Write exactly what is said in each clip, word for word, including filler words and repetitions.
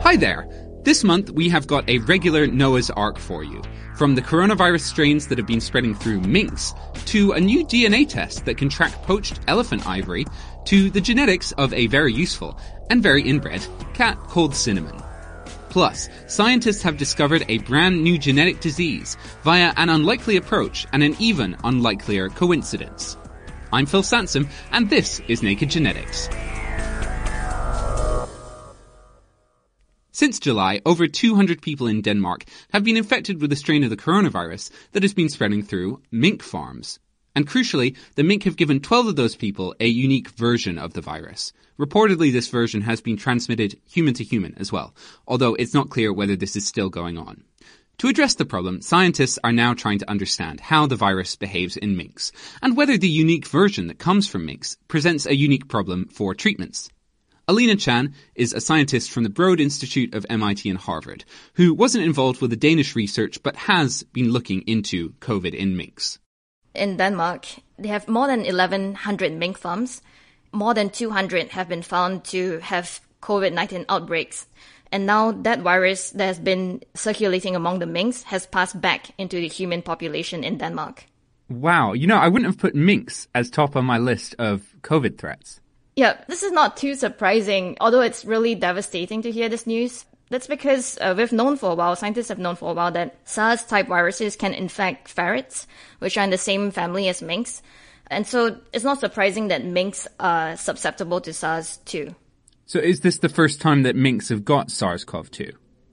Hi there! This month we have got a regular Noah's Ark for you. From the coronavirus strains that have been spreading through minks, to a new D N A test that can track poached elephant ivory, to the genetics of a very useful, and very inbred, cat called Cinnamon. Plus, scientists have discovered a brand new genetic disease via an unlikely approach and an even unlikelier coincidence. I'm Phil Sansom, and this is Naked Genetics. Since July, over two hundred people in Denmark have been infected with a strain of the coronavirus that has been spreading through mink farms. And crucially, the mink have given twelve of those people a unique version of the virus. Reportedly, this version has been transmitted human to human as well, although it's not clear whether this is still going on. To address the problem, scientists are now trying to understand how the virus behaves in minks, and whether the unique version that comes from minks presents a unique problem for treatments. Alina Chan is a scientist from the Broad Institute of M I T and Harvard, who wasn't involved with the Danish research but has been looking into COVID in minks. In Denmark, they have more than eleven hundred mink farms. More than two hundred have been found to have COVID nineteen outbreaks. And now that virus that has been circulating among the minks has passed back into the human population in Denmark. Wow, you know, I wouldn't have put minks as top on my list of COVID threats. Yeah, this is not too surprising, although it's really devastating to hear this news. That's because uh, we've known for a while, scientists have known for a while that SARS-type viruses can infect ferrets, which are in the same family as minks. And so it's not surprising that minks are susceptible to SARS too. So is this the first time that minks have got SARS-C o V two?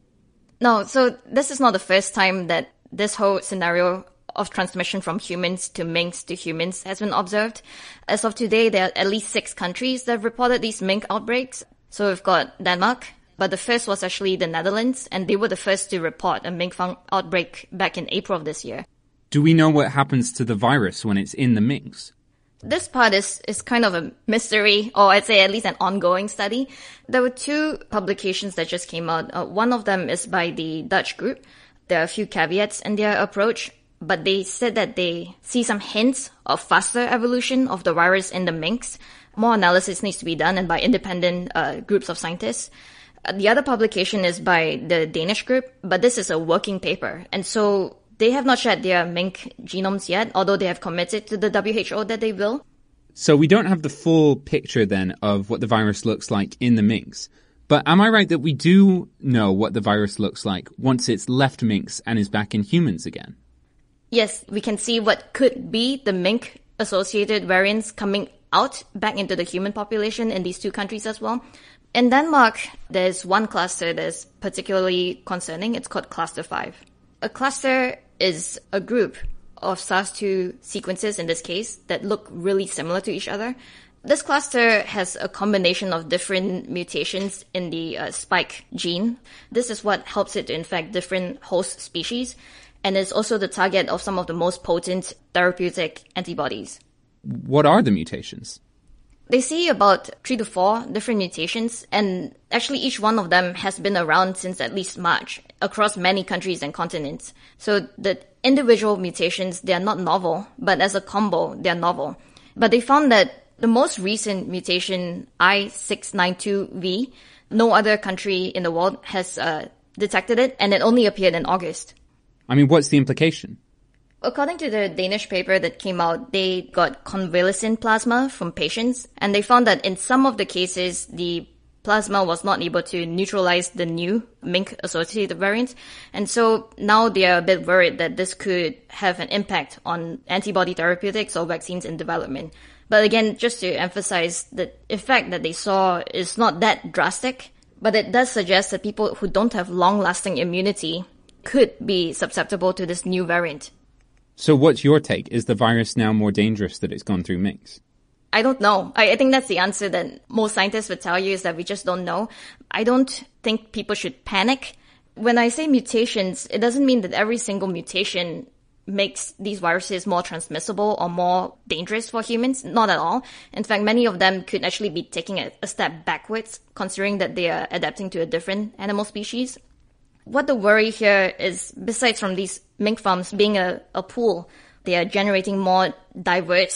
No, so this is not the first time that this whole scenario of transmission from humans to minks to humans has been observed. As of today, there are at least six countries that have reported these mink outbreaks. So we've got Denmark, but the first was actually the Netherlands, and they were the first to report a mink farm outbreak back in April of this year. Do we know what happens to the virus when it's in the minks? This part is, is kind of a mystery, or I'd say at least an ongoing study. There were two publications that just came out. Uh, one of them is by the Dutch group. There are a few caveats in their approach, but they said that they see some hints of faster evolution of the virus in the minks. More analysis needs to be done, and by independent uh, groups of scientists. Uh, the other publication is by the Danish group, but this is a working paper. And so they have not shared their mink genomes yet, although they have committed to the W H O that they will. So we don't have the full picture then of what the virus looks like in the minks. But am I right that we do know what the virus looks like once it's left minks and is back in humans again? Yes, we can see what could be the mink-associated variants coming out back into the human population in these two countries as well. In Denmark, there's one cluster that's particularly concerning. It's called Cluster five. A cluster is a group of SARS two sequences, in this case, that look really similar to each other. This cluster has a combination of different mutations in the uh, spike gene. This is what helps it to infect different host species, and is also the target of some of the most potent therapeutic antibodies. What are the mutations? They see about three to four different mutations, and actually each one of them has been around since at least March across many countries and continents. So the individual mutations, they are not novel, but as a combo, they are novel. But they found that the most recent mutation, I six nine two V, no other country in the world has uh, detected it, and it only appeared in August. I mean, what's the implication? According to the Danish paper that came out, they got convalescent plasma from patients, and they found that in some of the cases, the plasma was not able to neutralize the new mink-associated variant. And so now they are a bit worried that this could have an impact on antibody therapeutics or vaccines in development. But again, just to emphasize, the effect that they saw is not that drastic, but it does suggest that people who don't have long-lasting immunity could be susceptible to this new variant. So what's your take? Is the virus now more dangerous that it's gone through minks? I don't know. I, I think that's the answer that most scientists would tell you, is that we just don't know. I don't think people should panic. When I say mutations, it doesn't mean that every single mutation makes these viruses more transmissible or more dangerous for humans. Not at all. In fact, many of them could actually be taking a, a step backwards, considering that they are adapting to a different animal species. What the worry here is, besides from these mink farms being a, a pool, they are generating more diverse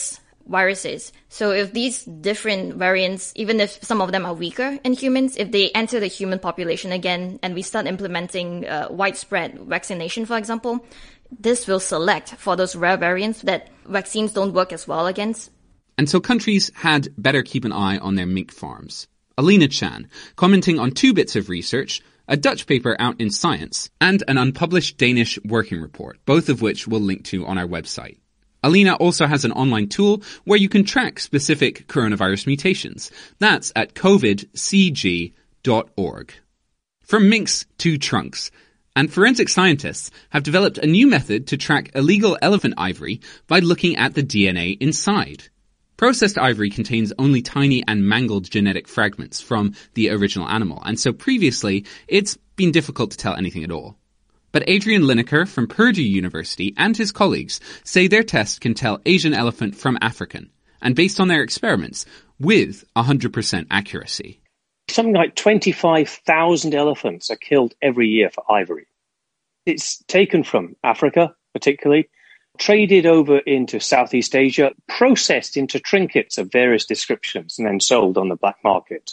viruses. So if these different variants, even if some of them are weaker in humans, if they enter the human population again and we start implementing uh, widespread vaccination, for example, this will select for those rare variants that vaccines don't work as well against. And so countries had better keep an eye on their mink farms. Alina Chan, commenting on two bits of research, a Dutch paper out in Science, and an unpublished Danish working report, both of which we'll link to on our website. Alina also has an online tool where you can track specific coronavirus mutations. That's at covid c g dot org. From minks to trunks. And forensic scientists have developed a new method to track illegal elephant ivory by looking at the D N A inside. Processed ivory contains only tiny and mangled genetic fragments from the original animal, and so previously it's been difficult to tell anything at all. But Adrian Lineker from Purdue University and his colleagues say their test can tell Asian elephant from African, and based on their experiments, with one hundred percent accuracy. Something like twenty-five thousand elephants are killed every year for ivory. It's taken from Africa, particularly, traded over into Southeast Asia, processed into trinkets of various descriptions, and then sold on the black market.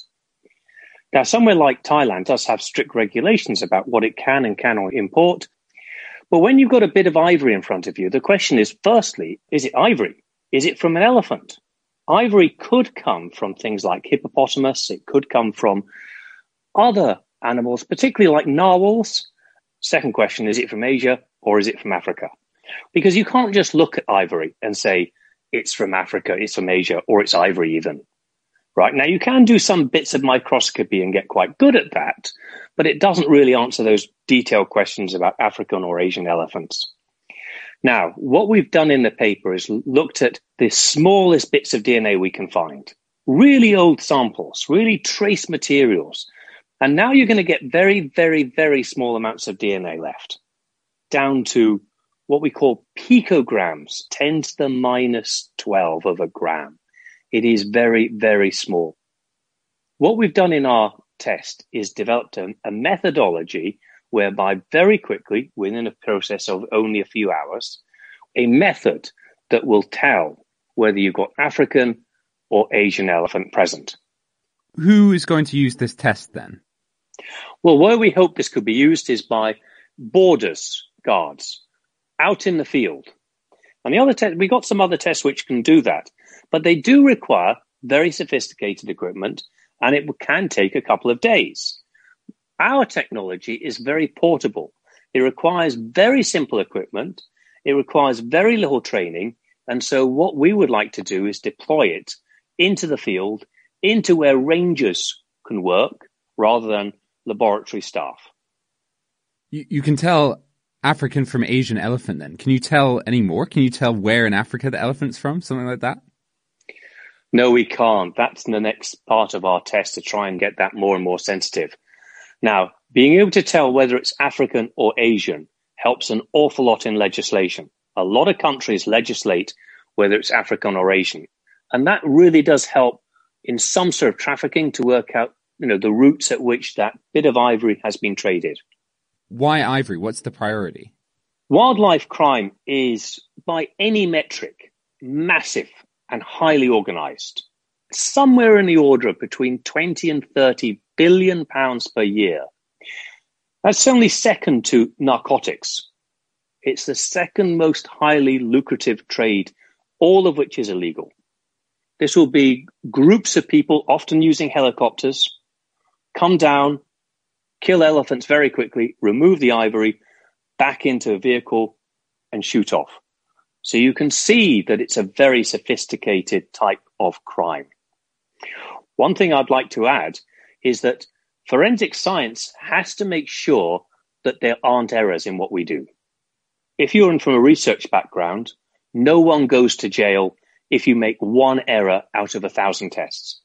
Now, somewhere like Thailand does have strict regulations about what it can and cannot import. But when you've got a bit of ivory in front of you, the question is, firstly, is it ivory? Is it from an elephant? Ivory could come from things like hippopotamus. It could come from other animals, particularly like narwhals. Second question, is it from Asia or is it from Africa? Because you can't just look at ivory and say it's from Africa, it's from Asia, or it's ivory even. Right? Now, you can do some bits of microscopy and get quite good at that, but it doesn't really answer those detailed questions about African or Asian elephants. Now, what we've done in the paper is looked at the smallest bits of D N A we can find. Really old samples, really trace materials. And now you're going to get very, very, very small amounts of D N A left, down to what we call picograms, ten to the minus twelve of a gram. It is very, very small. What we've done in our test is developed a, a methodology whereby very quickly, within a process of only a few hours, a method that will tell whether you've got African or Asian elephant present. Who is going to use this test then? Well, where we hope this could be used is by borders guards out in the field. And the other test, we got some other tests which can do that, but they do require very sophisticated equipment, and it can take a couple of days. Our technology is very portable. It requires very simple equipment. It requires very little training. And so what we would like to do is deploy it into the field, into where rangers can work rather than laboratory staff. You, you can tell African from Asian elephant then. Can you tell any more? Can you tell where in Africa the elephant's from? Something like that? No, we can't. That's the next part of our test, to try and get that more and more sensitive. Now, being able to tell whether it's African or Asian helps an awful lot in legislation. A lot of countries legislate whether it's African or Asian. And that really does help in some sort of trafficking to work out, you know, the routes at which that bit of ivory has been traded. Why ivory? What's the priority? Wildlife crime is, by any metric, massive and highly organized. Somewhere in the order of between twenty and thirty billion pounds per year. That's only second to narcotics. It's the second most highly lucrative trade, all of which is illegal. This will be groups of people, often using helicopters, come down, kill elephants very quickly, remove the ivory, back into a vehicle and shoot off. So you can see that it's a very sophisticated type of crime. One thing I'd like to add is that forensic science has to make sure that there aren't errors in what we do. If you're in from a research background, no one goes to jail if you make one error out of a thousand tests.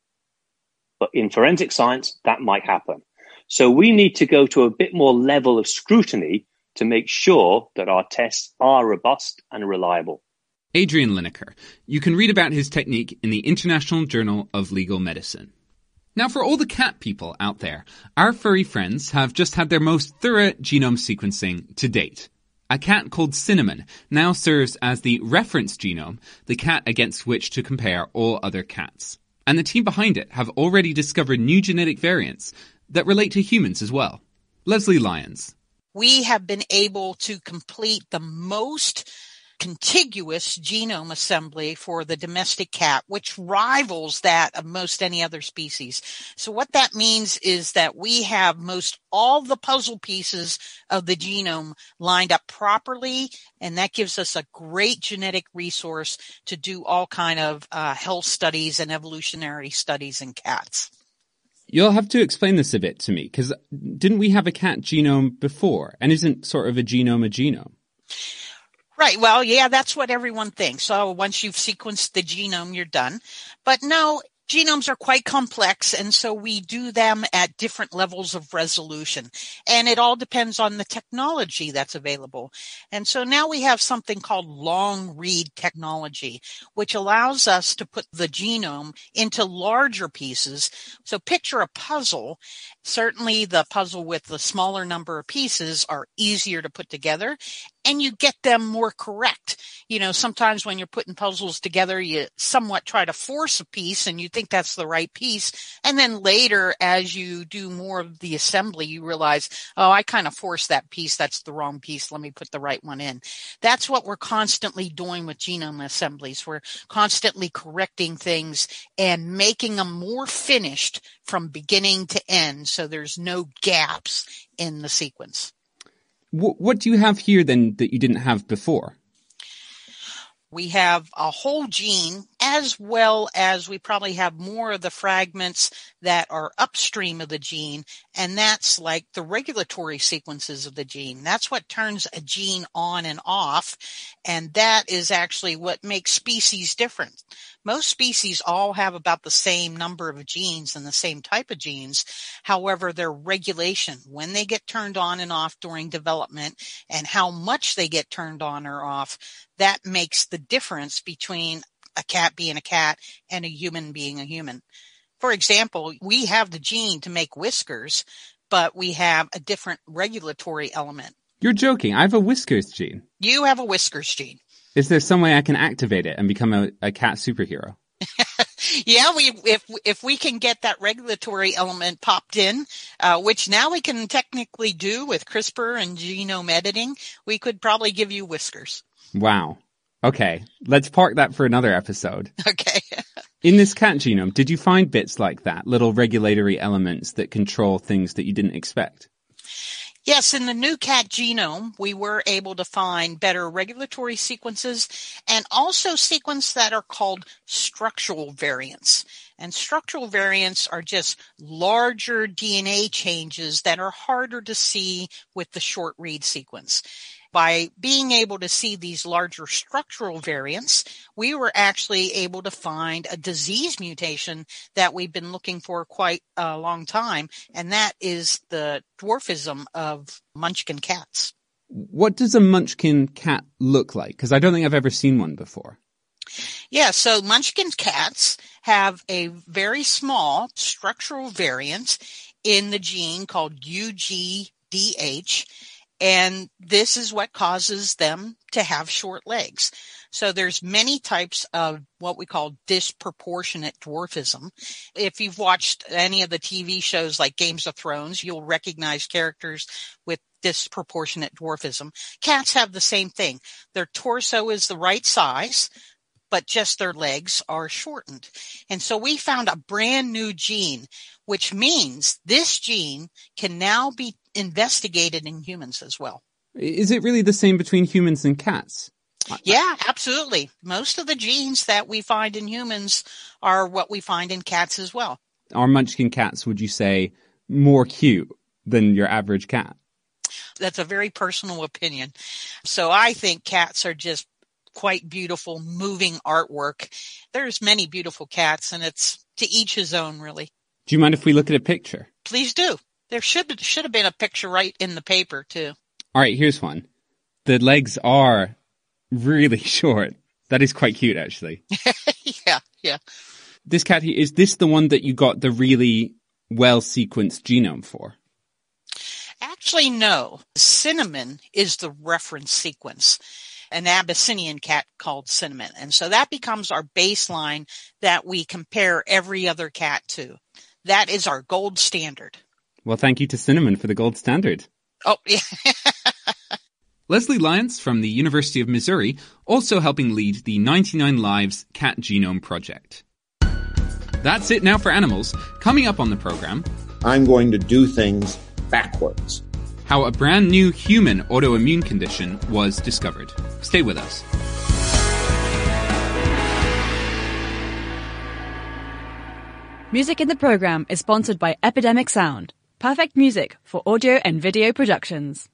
But in forensic science, that might happen. So we need to go to a bit more level of scrutiny to make sure that our tests are robust and reliable. Adrian Lineker. You can read about his technique in the International Journal of Legal Medicine. Now, for all the cat people out there, our furry friends have just had their most thorough genome sequencing to date. A cat called Cinnamon now serves as the reference genome, the cat against which to compare all other cats. And the team behind it have already discovered new genetic variants that relate to humans as well. Leslie Lyons. We have been able to complete the most contiguous genome assembly for the domestic cat, which rivals that of most any other species. So what that means is that we have most all the puzzle pieces of the genome lined up properly, and that gives us a great genetic resource to do all kind of uh, health studies and evolutionary studies in cats. You'll have to explain this a bit to me, because didn't we have a cat genome before? And isn't sort of a genome a genome? Right. Well, yeah, that's what everyone thinks. So once you've sequenced the genome, you're done. But no, genomes are quite complex, and so we do them at different levels of resolution. And it all depends on the technology that's available. And so now we have something called long read technology, which allows us to put the genome into larger pieces. So picture a puzzle. Certainly the puzzle with the smaller number of pieces are easier to put together, and you get them more correct. You know, sometimes when you're putting puzzles together, you somewhat try to force a piece and you think that's the right piece. And then later, as you do more of the assembly, you realize, oh, I kind of forced that piece. That's the wrong piece. Let me put the right one in. That's what we're constantly doing with genome assemblies. We're constantly correcting things and making them more finished from beginning to end, so there's no gaps in the sequence. What do you have here then that you didn't have before? We have a whole gene, as well as we probably have more of the fragments that are upstream of the gene, and that's like the regulatory sequences of the gene. That's what turns a gene on and off, and that is actually what makes species different. Most species all have about the same number of genes and the same type of genes. However, their regulation, when they get turned on and off during development, and how much they get turned on or off, that makes the difference between a cat being a cat and a human being a human. For example, we have the gene to make whiskers, but we have a different regulatory element. You're joking. I have a whiskers gene. You have a whiskers gene. Is there some way I can activate it and become a, a cat superhero? Yeah, we if if we can get that regulatory element popped in, uh, which now we can technically do with CRISPR and genome editing, we could probably give you whiskers. Wow. Okay, let's park that for another episode. Okay. In this cat genome, did you find bits like that, little regulatory elements that control things that you didn't expect? Yes, in the new cat genome, we were able to find better regulatory sequences and also sequences that are called structural variants. And structural variants are just larger D N A changes that are harder to see with the short read sequence. By being able to see these larger structural variants, we were actually able to find a disease mutation that we've been looking for quite a long time, and that is the dwarfism of Munchkin cats. What does a Munchkin cat look like? Because I don't think I've ever seen one before. Yeah, so Munchkin cats have a very small structural variant in the gene called U G D H. And this is what causes them to have short legs. So there's many types of what we call disproportionate dwarfism. If you've watched any of the T V shows like Games of Thrones, you'll recognize characters with disproportionate dwarfism. Cats have the same thing. Their torso is the right size, but just their legs are shortened. And so we found a brand new gene, which means this gene can now be investigated in humans as well. Is it really the same between humans and cats? Yeah, absolutely. Most of the genes that we find in humans are what we find in cats as well. Are Munchkin cats, would you say, more cute than your average cat? That's a very personal opinion. So I think cats are just quite beautiful, moving artwork. There's many beautiful cats, and it's to each his own, really. Do you mind if we look at a picture? Please do. There should should have been a picture right in the paper, too. All right, here's one. The legs are really short. That is quite cute, actually. yeah, yeah. This cat here, is this the one that you got the really well-sequenced genome for? Actually, Actually, no. Cinnamon is the reference sequence, an Abyssinian cat called Cinnamon. And so that becomes our baseline that we compare every other cat to. That is our gold standard. Well, thank you to Cinnamon for the gold standard. Oh, yeah. Leslie Lyons from the University of Missouri, also helping lead the ninety-nine Lives Cat Genome Project. That's it now for animals. Coming up on the program, I'm going to do things backwards. How a brand new human autoimmune condition was discovered. Stay with us. Music in the program is sponsored by Epidemic Sound. Perfect music for audio and video productions.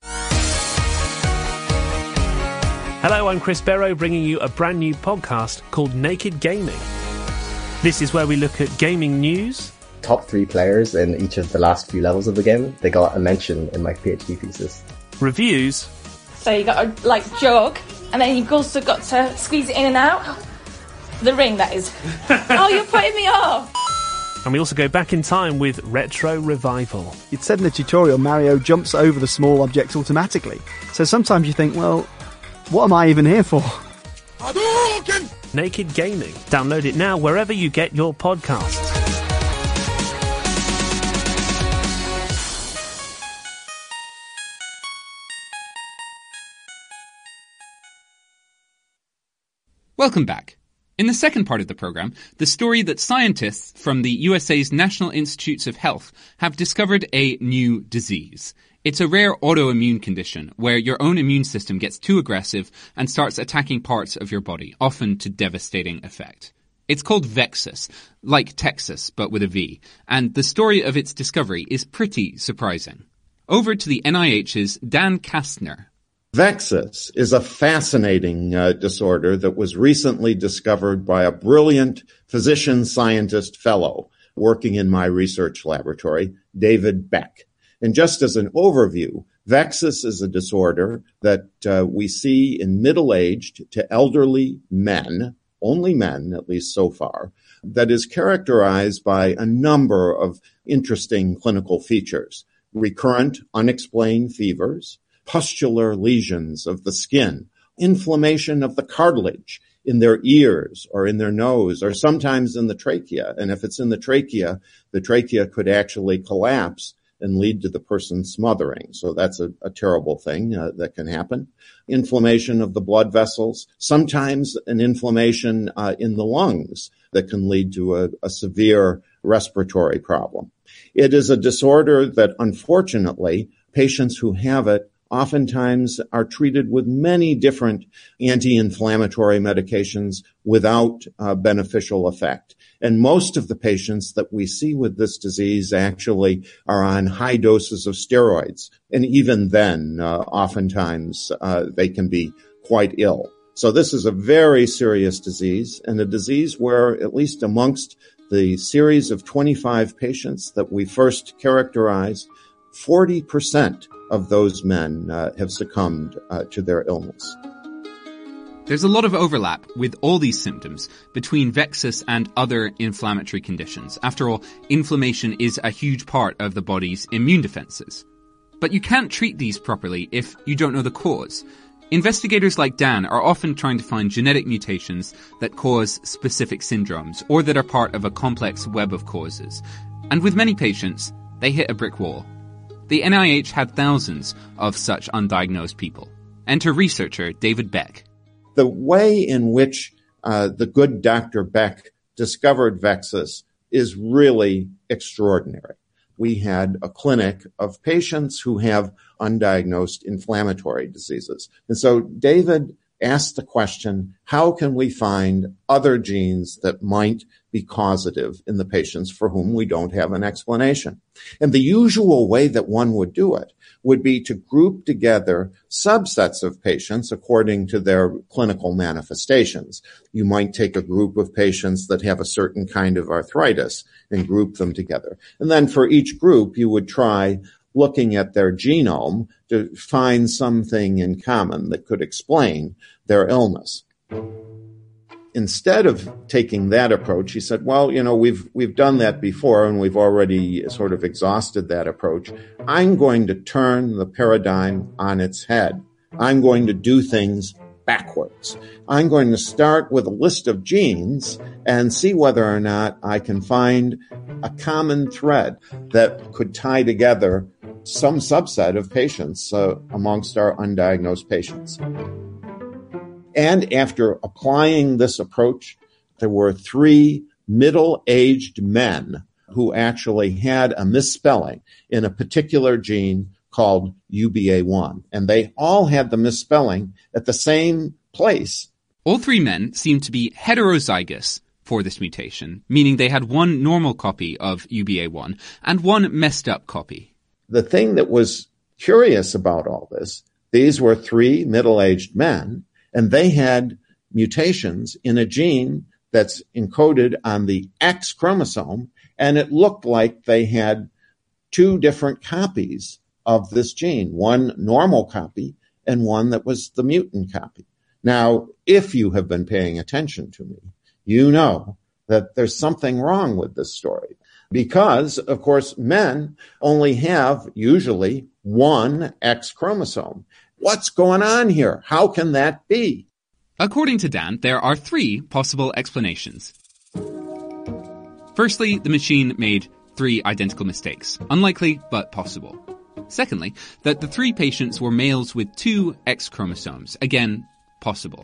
Hello, I'm Chris Barrow, bringing you a brand new podcast called Naked Gaming. This is where we look at gaming news. Top three players in each of the last few levels of the game, they got a mention in my PhD thesis. Reviews. So you got to, like, jog, and then you've also got to squeeze it in and out. The ring, that is. Oh, you're putting me off! And we also go back in time with Retro Revival. It said in the tutorial Mario jumps over the small objects automatically. So sometimes you think, well, what am I even here for? Naked Gaming. Download it now wherever you get your podcasts. Welcome back. In the second part of the program, the story that scientists from the U S A's National Institutes of Health have discovered a new disease. It's a rare autoimmune condition where your own immune system gets too aggressive and starts attacking parts of your body, often to devastating effect. It's called VEXAS, like Texas, but with a V, and the story of its discovery is pretty surprising. Over to the N I H's Dan Kastner. VEXAS is a fascinating uh, disorder that was recently discovered by a brilliant physician-scientist fellow working in my research laboratory, David Beck. And just as an overview, VEXAS is a disorder that uh, we see in middle-aged to elderly men, only men, at least so far, that is characterized by a number of interesting clinical features. Recurrent, unexplained fevers, pustular lesions of the skin, inflammation of the cartilage in their ears or in their nose or sometimes in the trachea. And if it's in the trachea, the trachea could actually collapse and lead to the person smothering. So that's a, a terrible thing uh, that can happen. Inflammation of the blood vessels, sometimes an inflammation uh, in the lungs that can lead to a, a severe respiratory problem. It is a disorder that, unfortunately, patients who have it oftentimes are treated with many different anti-inflammatory medications without uh, beneficial effect. And most of the patients that we see with this disease actually are on high doses of steroids. And even then, uh, oftentimes, uh, they can be quite ill. So this is a very serious disease, and a disease where, at least amongst the series of twenty-five patients that we first characterized, forty percent of those men uh, have succumbed uh, to their illness. There's a lot of overlap with all these symptoms between VEXAS and other inflammatory conditions. After all, inflammation is a huge part of the body's immune defenses. But you can't treat these properly if you don't know the cause. Investigators like Dan are often trying to find genetic mutations that cause specific syndromes or that are part of a complex web of causes. And with many patients, they hit a brick wall. The N I H had thousands of such undiagnosed people. Enter researcher David Beck. The way in which uh, the good Doctor Beck discovered VEXAS is really extraordinary. We had a clinic of patients who have undiagnosed inflammatory diseases. And so David asked the question, how can we find other genes that might be causative in the patients for whom we don't have an explanation? And the usual way that one would do it would be to group together subsets of patients according to their clinical manifestations. You might take a group of patients that have a certain kind of arthritis and group them together. And then for each group, you would try looking at their genome to find something in common that could explain their illness. instead of taking that approach, he said, well, you know, we've we've done that before and we've already sort of exhausted that approach. I'm going to turn the paradigm on its head. I'm going to do things backwards. I'm going to start with a list of genes and see whether or not I can find a common thread that could tie together some subset of patients uh, amongst our undiagnosed patients. And after applying this approach, there were three middle-aged men who actually had a misspelling in a particular gene called U B A one. And they all had the misspelling at the same place. All three men seemed to be heterozygous for this mutation, meaning they had one normal copy of U B A one and one messed up copy. The thing that was curious about all this, these were three middle-aged men, and they had mutations in a gene that's encoded on the X chromosome, and it looked like they had two different copies of this gene, one normal copy and one that was the mutant copy. Now, if you have been paying attention to me, you know that there's something wrong with this story. Because, of course, men only have usually one X chromosome. What's going on here? How can that be? According to Dan, there are three possible explanations. Firstly, the machine made three identical mistakes. Unlikely, but possible. Secondly, that the three patients were males with two X chromosomes. Again, possible.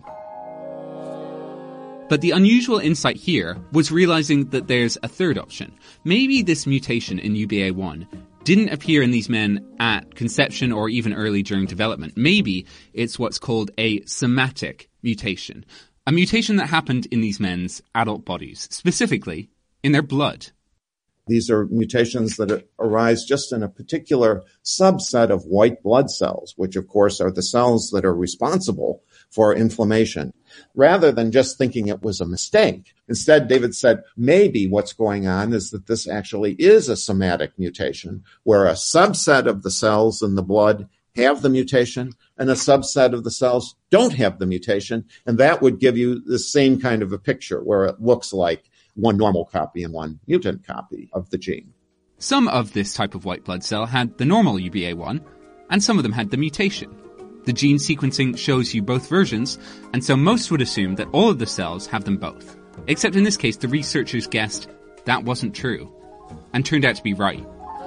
But the unusual insight here was realizing that there's a third option. Maybe this mutation in U B A one didn't appear in these men at conception or even early during development. Maybe it's what's called a somatic mutation. A mutation that happened in these men's adult bodies, specifically in their blood. These are mutations that arise just in a particular subset of white blood cells, which of course are the cells that are responsible for inflammation. Rather than just thinking it was a mistake, instead David said, maybe what's going on is that this actually is a somatic mutation, where a subset of the cells in the blood have the mutation and a subset of the cells don't have the mutation, and that would give you the same kind of a picture where it looks like one normal copy and one mutant copy of the gene. Some of this type of white blood cell had the normal U B A one, and some of them had the mutation. The gene sequencing shows you both versions, and so most would assume that all of the cells have them both. Except in this case, the researchers guessed that wasn't true, and turned out to be right.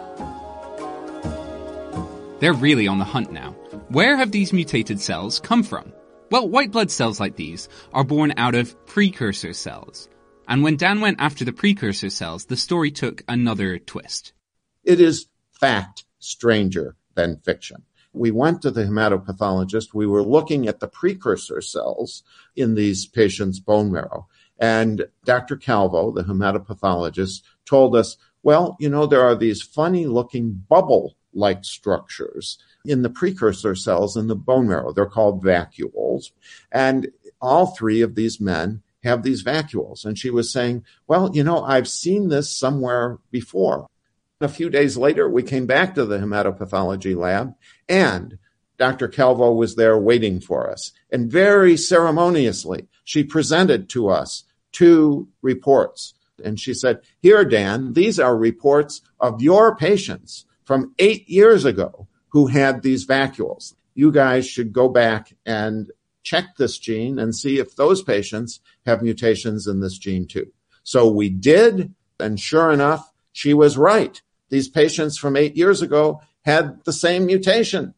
They're really on the hunt now. Where have these mutated cells come from? Well, white blood cells like these are born out of precursor cells. And when Dan went after the precursor cells, the story took another twist. It is fact stranger than fiction. We went to the hematopathologist. We were looking at the precursor cells in these patients' bone marrow. And Doctor Calvo, the hematopathologist, told us, well, you know, there are these funny-looking bubble-like structures in the precursor cells in the bone marrow. They're called vacuoles. And all three of these men have these vacuoles. And she was saying, well, you know, I've seen this somewhere before. A few days later, we came back to the hematopathology lab, and Doctor Calvo was there waiting for us. And very ceremoniously, she presented to us two reports. And she said, here, Dan, these are reports of your patients from eight years ago who had these vacuoles. You guys should go back and check this gene and see if those patients have mutations in this gene too. So we did, and sure enough, she was right. These patients from eight years ago had the same mutation.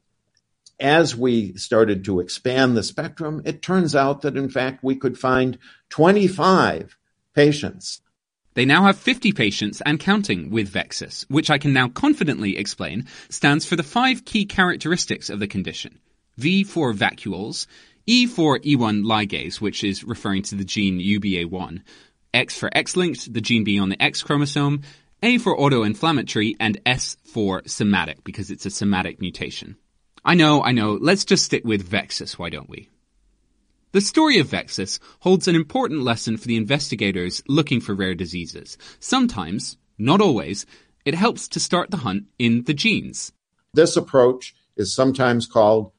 As we started to expand the spectrum, it turns out that, in fact, we could find twenty-five patients. They now have fifty patients and counting with VEXAS, which I can now confidently explain stands for the five key characteristics of the condition. V for vacuoles, E for E one ligase, which is referring to the gene U B A one, X for X-linked, the gene being on the X chromosome, A for autoinflammatory, and S for somatic, because it's a somatic mutation. I know, I know, let's just stick with VEXAS, why don't we? The story of VEXAS holds an important lesson for the investigators looking for rare diseases. Sometimes, not always, it helps to start the hunt in the genes. This approach is sometimes called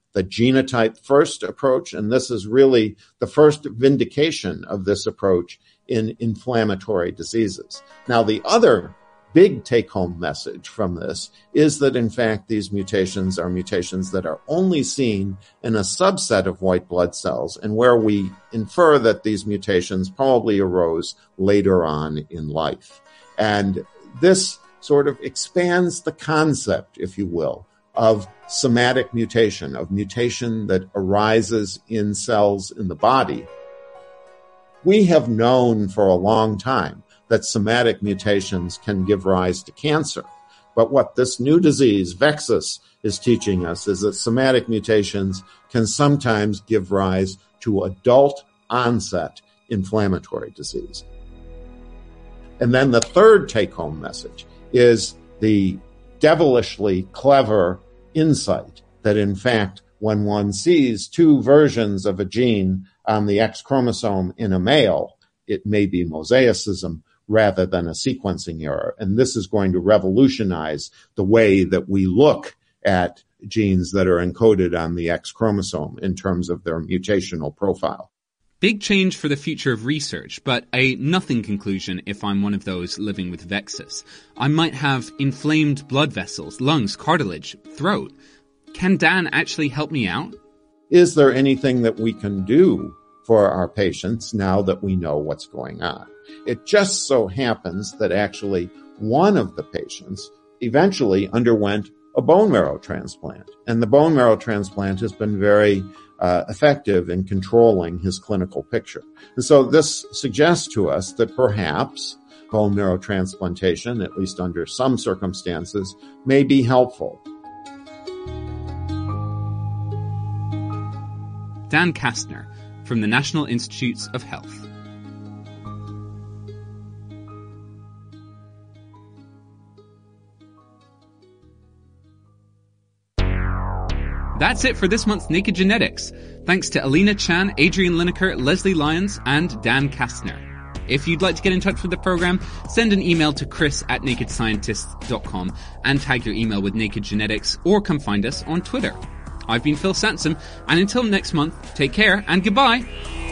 the genotype first approach, and this is really the first vindication of this approach in inflammatory diseases. Now, the other big take-home message from this is that, in fact, these mutations are mutations that are only seen in a subset of white blood cells, and where we infer that these mutations probably arose later on in life. And this sort of expands the concept, if you will, of somatic mutation, of mutation that arises in cells in the body. We have known for a long time that somatic mutations can give rise to cancer. But what this new disease, VEXAS, is teaching us is that somatic mutations can sometimes give rise to adult onset inflammatory disease. And then the third take-home message is the devilishly clever insight that, in fact, when one sees two versions of a gene on the X chromosome in a male, it may be mosaicism rather than a sequencing error. And this is going to revolutionize the way that we look at genes that are encoded on the X chromosome in terms of their mutational profile. Big change for the future of research, but a nothing conclusion if I'm one of those living with VEXAS. I might have inflamed blood vessels, lungs, cartilage, throat. Can Dan actually help me out? Is there anything that we can do for our patients now that we know what's going on? It just so happens that actually one of the patients eventually underwent a bone marrow transplant, and the bone marrow transplant has been very uh, effective in controlling his clinical picture. And so this suggests to us that perhaps bone marrow transplantation, at least under some circumstances, may be helpful. Dan Kastner from the National Institutes of Health. That's it for this month's Naked Genetics. Thanks to Alina Chan, Adrian Lineker, Leslie Lyons, and Dan Kastner. If you'd like to get in touch with the program, send an email to chris at naked scientists dot com and tag your email with Naked Genetics, or come find us on Twitter. I've been Phil Sansom, and until next month, take care and goodbye.